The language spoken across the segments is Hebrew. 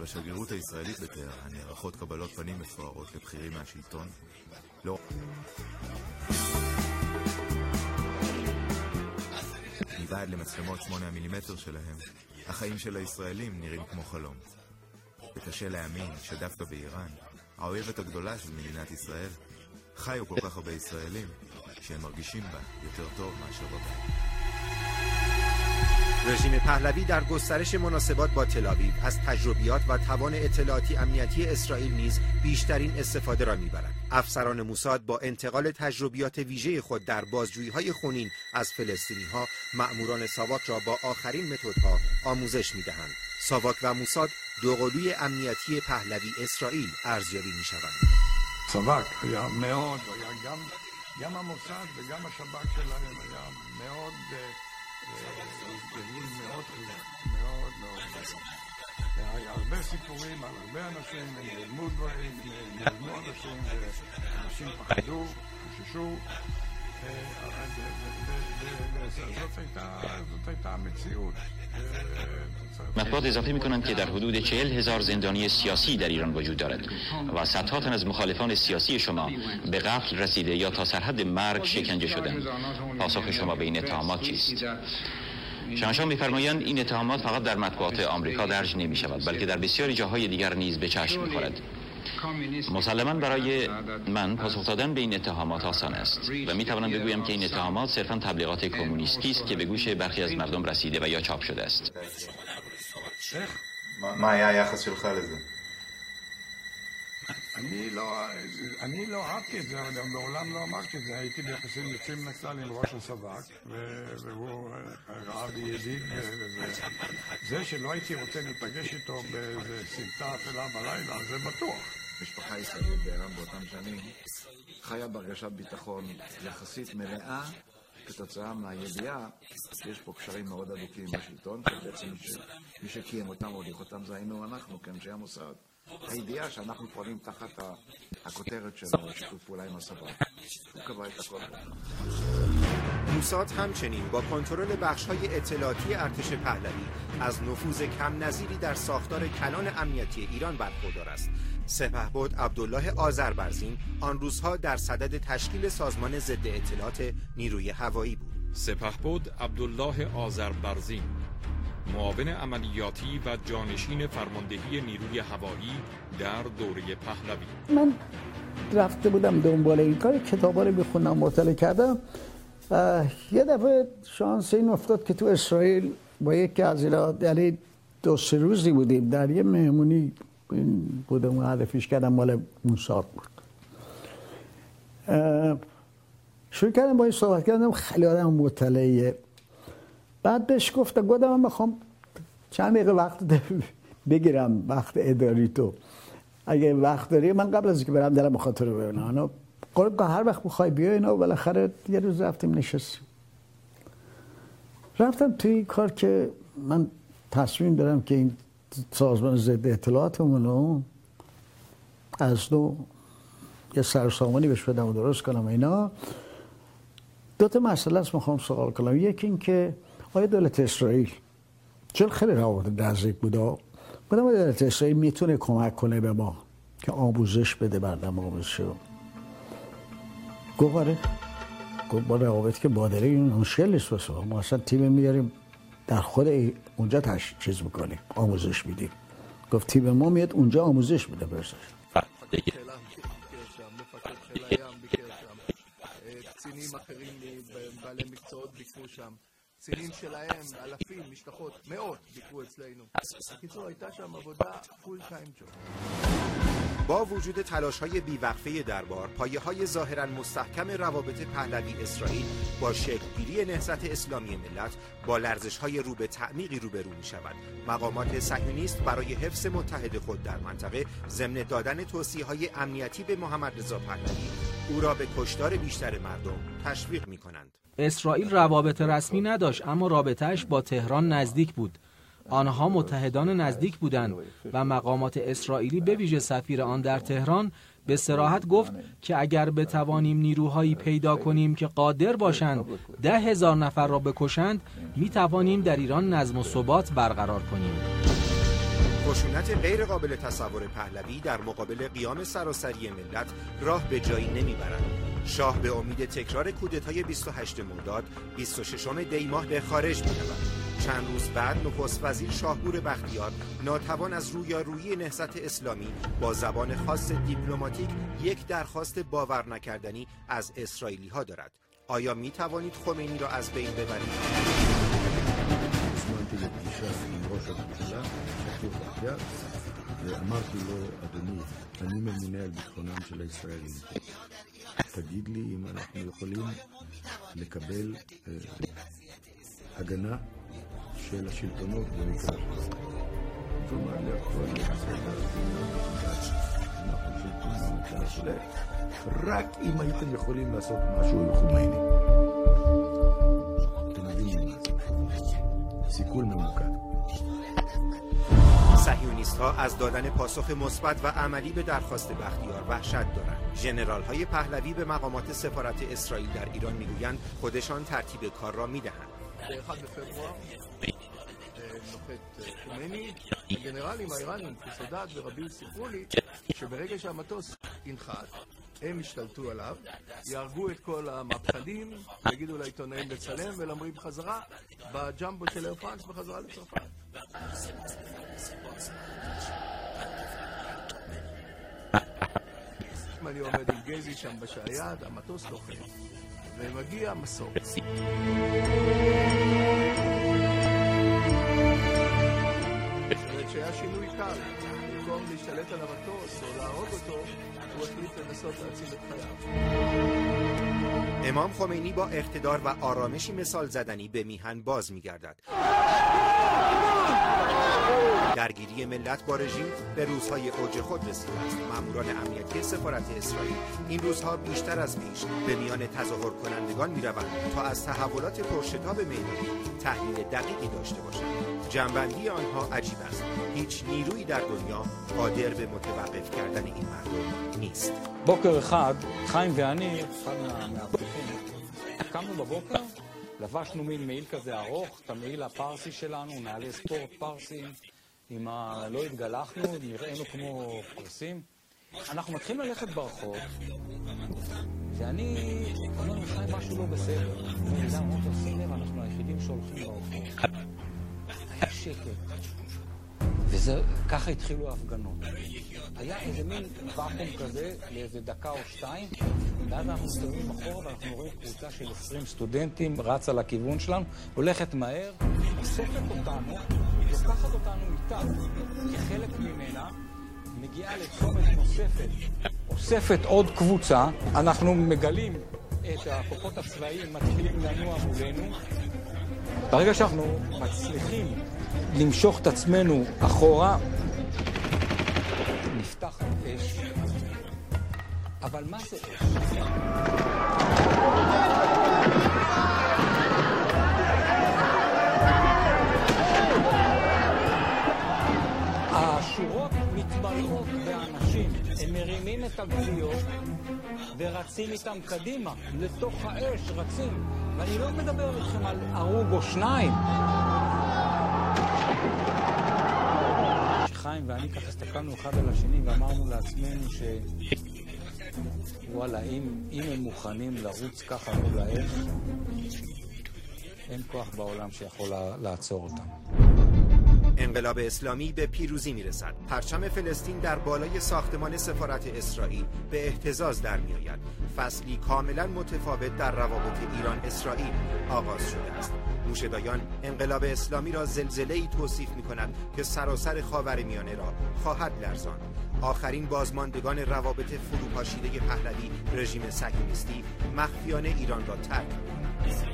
בשגרירות הישראלית בטהרן נערכות קבלות פנים מפוארות לבכירים מהשלטון. לא. מבעד למצלמות 8 מילימטר שלהם, החיים של הישראלים נראים כמו חלום. וקשה להאמין שדווקא באיראן, האויבת הגדולה של מדינת ישראל, חיו כל כך הרבה ישראלים שהם מרגישים בה יותר טוב מאשר בבית. رژیم پهلوی در گسترش مناسبات با تل‌آویو از تجربیات و توان اطلاعاتی امنیتی اسرائیل نیز بیشترین استفاده را می‌برد. افسران موساد با انتقال تجربیات ویژه خود در بازجویی‌های خونین از فلسطینی‌ها، مأموران ساواک را با آخرین متدها آموزش می‌دهند. ساواک و موساد دوقلوی امنیتی پهلوی اسرائیل ارزیابی می‌شوند. ساواک היה מאוד, גם המוסד וגם השב"כ שלהם היה מאוד גדול, מאוד היה הרבה סיפורים על הרבה אנשים, הם נעלמו דברים, נעלמו אנשים, ואנשים פחדו, חששו, זאת הייתה המציאות. مطبوعات اضافه می‌کنند که در حدود 40,000 زندانی سیاسی در ایران وجود دارد و صدها تن از مخالفان سیاسی شما به قتل رسیده یا تا سرحد مرگ شکنجه شدند. پاسخ شما به این اتهامات چیست؟ شاهنشاه می‌فرمایند این اتهامات فقط در مطبوعات آمریکا درج نمی‌شود بلکه در بسیاری جاهای دیگر نیز به چشم می‌خورد. مسلماً برای من پاسخ دادن به این اتهامات آسان است و می‌توانم بگویم که این اتهامات صرفاً تبلیغات کمونیستی است که به گوش برخی از مردم رسیده و یا چاپ شده است. מה היה היחס שלך לזה? אני לא אהבתי את זה, אבל גם בעולם לא אמרתי את זה. הייתי ביחסים יוצאים נקסל עם ראש הסב"כ, והוא ראה בי ידיד, זה שלא הייתי רוצה להיפגש איתו באיזה סמטה אפלה בלילה, זה בטוח. משפחה ישראלית באיראן באותם שנים חיה בהרגשת ביטחון יחסית מלאה, כתוצאה מהידיעה שיש פה קשרים מאוד הדוקים בשלטון, שבעצם מי שקיים אותם או הוליך אותם זה היינו אנחנו כאנשי המוסד. הידיעה שאנחנו פועלים תחת הכותרת של שיתוף פעולה עם הסב"כ. הוא קבע את הכל. موساد همچنین با کنترل بخش‌های اطلاعاتی ارتش پهلوی از نفوذ کم نظیری در ساختار کلان امنیتی ایران برخوردار است. سپهبد عبدالله آذربرزین آن روزها در صدد تشکیل سازمان ضد اطلاعات نیروی هوایی بود. سپهبد عبدالله آذربرزین معاون عملیاتی و جانشین فرماندهی نیروی هوایی در دوره پهلوی. من رفته بودم دنبال این کار، کتابا رو می‌خوندم، مطالعه کردم. یه دفعه شانس این افتاد که تو اسرائیل با یکی از اینا، یعنی 2-3 روزی بودیم در یه مهمونی بودم، معرفیش کردم، مال موساد بود. شروع کردم با این صحبت کردم، خیلی آدم مطلعیه. بعد بهش گفتم من میخوام چند دقیقه وقت بگیرم، وقت اداری تو اگه وقت داری، من قبل از اینکه برم دلم بخاطر رو ببینم. گفت هر وقت بخوای بیا. اینا بالاخره یه روز رفتیم نشستیم، رفتم توی کار که من تصمیم دارم که این سازمان ضد اطلاعاتمون رو از نو یه سرسامانی بهش بدم و درست کنم. اینا 2 مسئله است میخوام سوال کنم. یکی این که آیا دولت اسرائیل، چون خیلی روابط نزدیک بوده، دولت اسرائیل میتونه کمک کنه به ما که آموزش بده بردم آموزش رو؟ گفت آره. گفت با روابط که بادره این مشکل نیست واسه ما اصلا تیم میاریم در خود اونجا چیز میکنیم، آموزش میدیم. گفت تیم ما میاد اونجا آموزش میده برسش. קצינים אחרים בעלי מקצועות ביקרו שם, קצינים שלהם, אלפים, משלחות, מאות ביקרו אצלנו. בקיצור, הייתה שם עבודה פול טיים ג'וב. با وجود تلاش‌های بی‌وقفه دربار، پایه‌های ظاهراً مستحکم روابط پهلوی اسرائیل با شکل‌گیری نهضت اسلامی ملت با لرزش‌های رو به تعمیقی روبرو می‌شود. مقامات صهیونیست برای حفظ متحد خود در منطقه ضمن دادن توصیه‌های امنیتی به محمد رضا پهلوی، او را به کشتار بیشتر مردم تشویق می‌کنند. اسرائیل روابط رسمی نداشت، اما رابطه‌اش با تهران نزدیک بود. آنها متحدان نزدیک بودند و مقامات اسرائیلی به ویژه سفیر آن در تهران به صراحت گفت که اگر بتوانیم نیروهایی پیدا کنیم که قادر باشند 10,000 نفر را بکشند، می توانیم در ایران نظم و ثبات برقرار کنیم. خشونت غیر قابل تصور پهلوی در مقابل قیام سراسری ملت راه به جایی نمیبرد. شاه به امید تکرار کودتای 28 مرداد 26 دی ماه به خارج می‌رود. چند روز بعد نخست وزیر شاهپور بختیار ناتوان از رویارویی نهضت اسلامی با زبان خاص دیپلماتیک یک درخواست باور نکردنی از اسرائیلی ها دارد. آیا می توانید خمینی را از بین ببرید؟ אמרתי לו, אדוני, אני ממונה על ביטחונם של הישראלים. תגיד לי אם אנחנו יכולים לקבל הגנה של השלטונות במקרה שלנו. זאת אומרת לי, הכל בסדר, אנחנו שלטון במקרה שלהם. רק אם הייתם יכולים לעשות משהו עם חומייני. אתם מבינים מה זה? סיכול ממוקד. صهیونیست ها از دادن پاسخ مثبت و عملی به درخواست بختیار وحشت دارند. ژنرال های پهلوی به مقامات سفارت اسرائیل در ایران میگویند خودشان ترتیب کار را میدهند. נוחת חומני, הגנרלים האיראנים כסאדאת ורביל סיפרו לי שברגע שהמטוס ינחת הם ישתלטו עליו, יהרגו את כל המהפכנים, יגידו לעיתונאים לצלם ולהמריא בחזרה בג'מבו של אייר פרנס בחזרה לצרפת. אני עומד עם גזי שם בשייד, המטוס לוחם ומגיע מסוק. שהיה שינוי קל, במקום להשתלט על המטוס או להרוג אותו, הוא החליט לנסות להציל את חייו. امام خمینی با اقتدار و آرامشی مثال زدنی به میهن باز می‌گردد. درگیری ملت با رژیم به روزهای اوج خود رسیده است. ماموران امنیتی سفارت اسرائیل این روزها بیشتر از پیش به میان تظاهر کنندگان می‌روند تا از تحولات پرشتاب میدانی تحلیل دقیقی داشته باشند. جنبندی آنها عجیب است. هیچ نیرویی در دنیا قادر به متوقف کردن این مردم نیست. בוקר אחד, חיים ואני, אחד מהמאבטחים, קמנו בבוקר, לבשנו מין מעיל כזה ארוך, את המעיל הפרסי שלנו, נעלי ספורט פרסים, לא התגלחנו, נראינו כמו פרסים. אנחנו מתחילים ללכת ברחוב, ואני אומר לחיים משהו לא בסדר. אני יודע, אמרת, שים לב, אנחנו היחידים שהולכים ברחוב. היה שקט. וככה התחילו ההפגנות. היה איזה מין ואקום כזה לאיזה דקה או שתיים, ואז אנחנו מסתובבים אחורה ואנחנו רואים קבוצה של 20 סטודנטים רצה לכיוון שלנו, הולכת מהר, אוספת אותנו, לוקחת אותנו איתה, כחלק ממנה מגיעה לצומת נוספת, אוספת עוד קבוצה, אנחנו מגלים את הכוחות הצבאיים מתחילים לנוע מולנו, ברגע שאנחנו מצליחים למשוך את עצמנו אחורה, נפתח אש. אבל מה זה אש? השורות מתמלאות באנשים, הם מרימים את הגוויות ורצים איתם קדימה, לתוך האש רצים. ואני לא מדבר איתכם על הרוג או שניים. חיים ואני ככה הסתכלנו אחד על השני ואמרנו לעצמנו וואלה, אם הם מוכנים לרוץ ככה מול האש, אין כוח בעולם שיכול לעצור אותם. انقلاب اسلامی به پیروزی میرسد. پرچم فلسطین در بالای ساختمان سفارت اسرائیل به اهتزاز در میآید. فصلی کاملا متفاوت در روابط ایران اسرائیل آغاز شده است. موشه‌دایان انقلاب اسلامی را زلزله‌ای توصیف می‌کنند که سراسر خاورمیانه را خواهد لرزاند. آخرین بازماندگان روابط فروپاشیده پهلوی رژیم صهیونیستی مخفیانه ایران را ترک می‌کنند.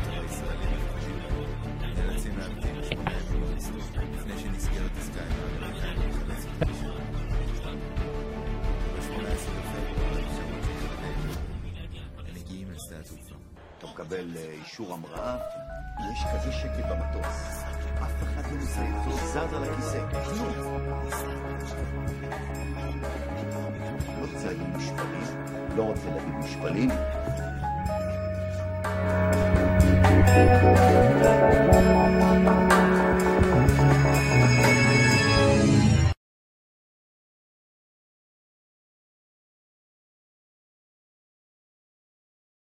לפני שנסגרת עסקה עם האמריקאים לחלץ ב-18 בפברואר 1999 הם מגיעים לשדה התעופה. אתה מקבל אישור המראה, יש כזה שקט במטוס, אף אחד לא מזהה, לא זז על הכיסא, כלום. לא רוצה להגיד משפלים, לא רוצה להגיד משפלים.